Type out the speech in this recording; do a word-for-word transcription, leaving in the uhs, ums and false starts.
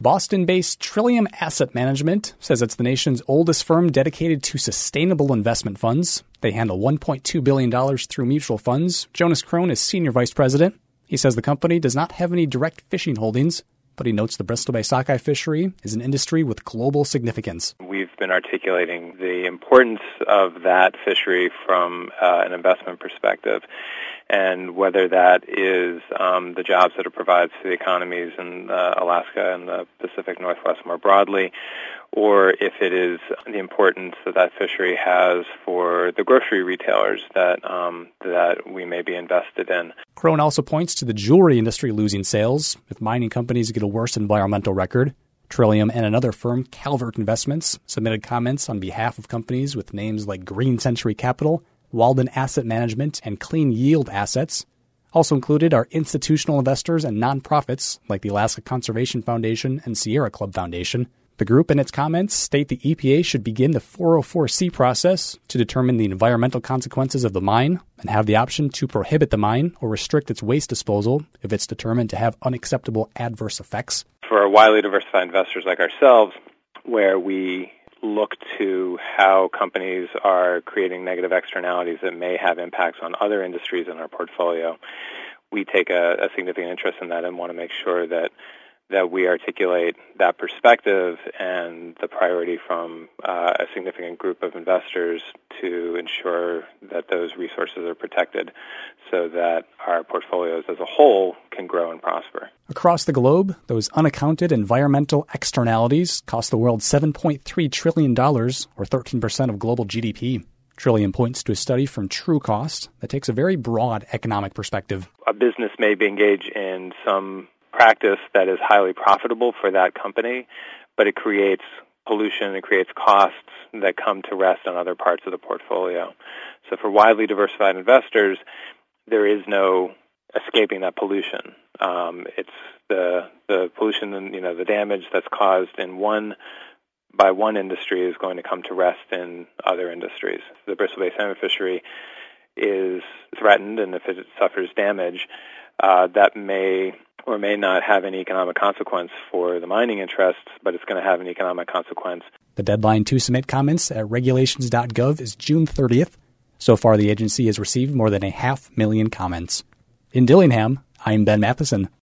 Boston-based Trillium Asset Management says it's the nation's oldest firm dedicated to sustainable investment funds. They handle one point two billion dollars through mutual funds. Jonas Krohn is senior vice president. He says the company does not have any direct fishing holdings, but he notes the Bristol Bay sockeye fishery is an industry with global significance. We've been articulating the importance of that fishery from uh, an investment perspective, and whether that is um, the jobs that it provides to the economies in uh, Alaska and the Pacific Northwest more broadly, or if it is the importance that that fishery has for the grocery retailers that um, that we may be invested in. Krohn also points to the jewelry industry losing sales if mining companies get a worse environmental record. Trillium and another firm, Calvert Investments, submitted comments on behalf of companies with names like Green Century Capital, Walden Asset Management, and Clean Yield Assets. Also included are institutional investors and nonprofits like the Alaska Conservation Foundation and Sierra Club Foundation. The group in its comments state the E P A should begin the four oh four C process to determine the environmental consequences of the mine and have the option to prohibit the mine or restrict its waste disposal if it's determined to have unacceptable adverse effects. For widely diversified investors like ourselves, where we look to how companies are creating negative externalities that may have impacts on other industries in our portfolio, we take a, a significant interest in that and want to make sure that that we articulate that perspective and the priority from uh, a significant group of investors to ensure that those resources are protected so that our portfolios as a whole can grow and prosper. Across the globe, those unaccounted environmental externalities cost the world seven point three trillion dollars, or thirteen percent of global G D P. Trillium points to a study from TrueCost that takes a very broad economic perspective. A business may be engaged in some practice that is highly profitable for that company, but it creates pollution, it creates costs that come to rest on other parts of the portfolio. So for widely diversified investors, there is no escaping that pollution. Um, it's the the pollution and you know the damage that's caused in one by one industry is going to come to rest in other industries. The Bristol Bay salmon fishery is threatened, and if it suffers damage, uh, that may or may not have any economic consequence for the mining interests, but it's going to have an economic consequence. The deadline to submit comments at regulations dot gov is June thirtieth. So far, the agency has received more than a half million comments. In Dillingham, I'm Ben Matheson.